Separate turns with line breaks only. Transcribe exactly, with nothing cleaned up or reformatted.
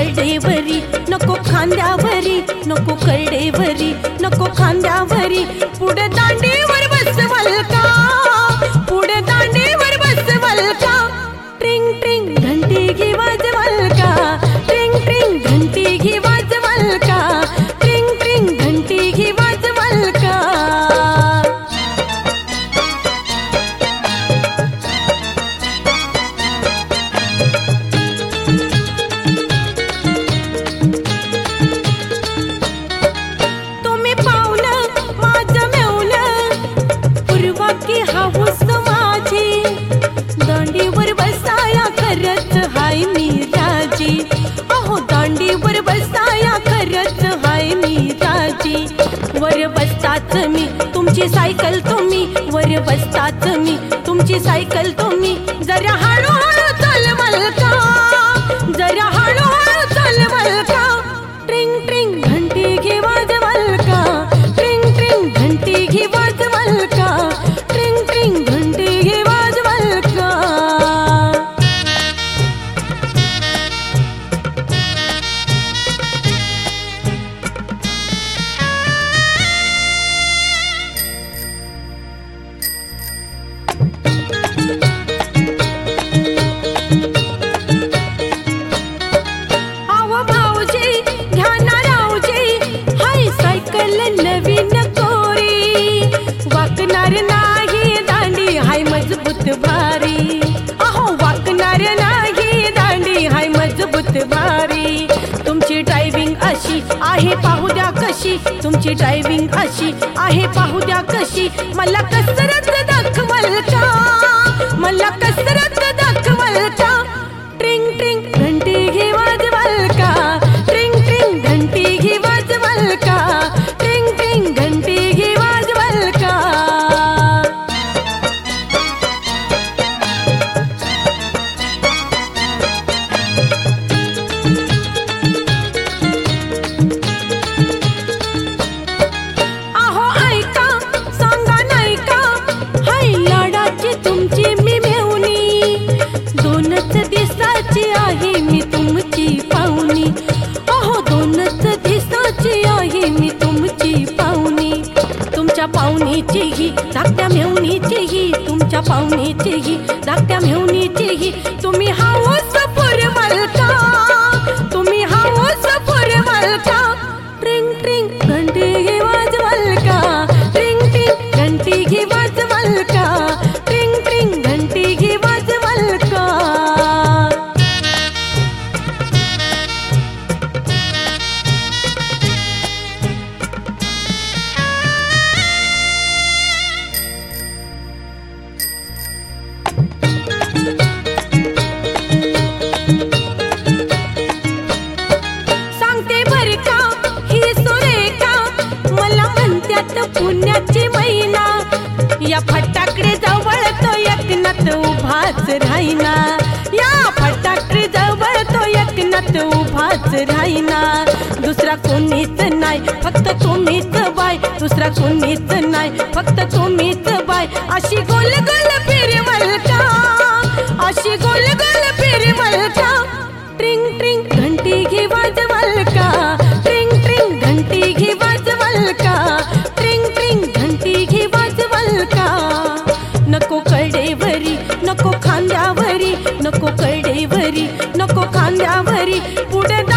कडेवरी, नको खांद्यावरी, नको कडेवरी, नको खांद्यावरी. पुढे दांडीवर बसवल का, पुढे दांडीवर बसवल का. ट्रिंग ट्रिंग घंटी घे वाजवल का, ट्रिंग ट्रिंग घंटी घे वाजवल का, ट्रिंग ट्रिंग घंटी घे वाजवल का. तुम्ही पाहुणं माझं मेवणं, पूर्वा की हाऊस माझी. दांडीवर बसाया खरंच हाय मी राजी, अहो दांडीवर बसाया खरंच हाय मी राजी. वर बसताच मी तुमची सायकल तुम्ही, वर बसताच मी तुमची सायकल तुम्ही. जरा हळूहळू चालवल का, जरा हळूहळू चालवल का. ट्रिंग ट्रिंग घंटी घे वाजवल का, ट्रिंग ट्रिंग घंटी घे वाजवल का, ट्रिंग ट्रिंग घंटी घे वाजवल का. नवीन कोरी वाकणार नाही दांडी हाय मजबूत भारी, अहो वाकणार नाही दांडी हाय मजबूत भारी. तुमची ड्रायव्हिंग अशी आहे पाहू द्या कशी, तुमची ड्रायव्हिंग अशी आहे पाहू द्या कशी. मला कसरत दाखवल का, मला कसरत दाखवल का. ट्रिंग ट्रिंग घंटी घे वाजवल का, ट्रिंग ट्रिंग घंटी घे वाजवल का, ट्रिंग ट्रिंग घंटी घे वाजवल का. अहो ऐका सांगा नाही का, हाय लाडाची तुमची मी मेवणी. दोनच दिवसाची आहे मी तुमची पाहुणी, अहो दोनच दिवसाची आहे मी तुमची पाहुणी. तुमच्या पाहुणीचीही धाकट्या मेवणीचीही, तुमच्या पाहुणीचीही धाकट्या मेवणीचीही. तुम्ही हाऊस पुरवल का, तुम्ही हाऊस पुरवल का. ट्रिंग ट्रिंग घंटी घे वाजवल का, ट्रिंग ट्रिंग घंटी घे वाजवल का, ट्रिंग ट्रिंग घंटी घे वाजवल का. सांगते बर का ही सुरेखा, मला म्हणत्यात पुण्याची मैना. या फटाकडे जवळ तो एकनाथ उभाच राहिना, या फटाकडे जवळ तो एकनाथ उभाच राहिना. दुसरा कोणीच नाही फक्त तुम्हीच बाय, दुसरा कोणीच नाही फक्त तुम्हीच बाय. अशी गोल गोल फिरवल का, अशी गोल गोल फिरवल का. ट्रिंग ट्रिंग घंटी घे वाजवल का, ट्रिंग ट्रिंग घंटी घे वाजवल का, ट्रिंग ट्रिंग घंटी घे वाजवल का. नको कडेवरी, नको खांद्यावरी, नको कडेवरी, नको खांद्यावरी. पुढे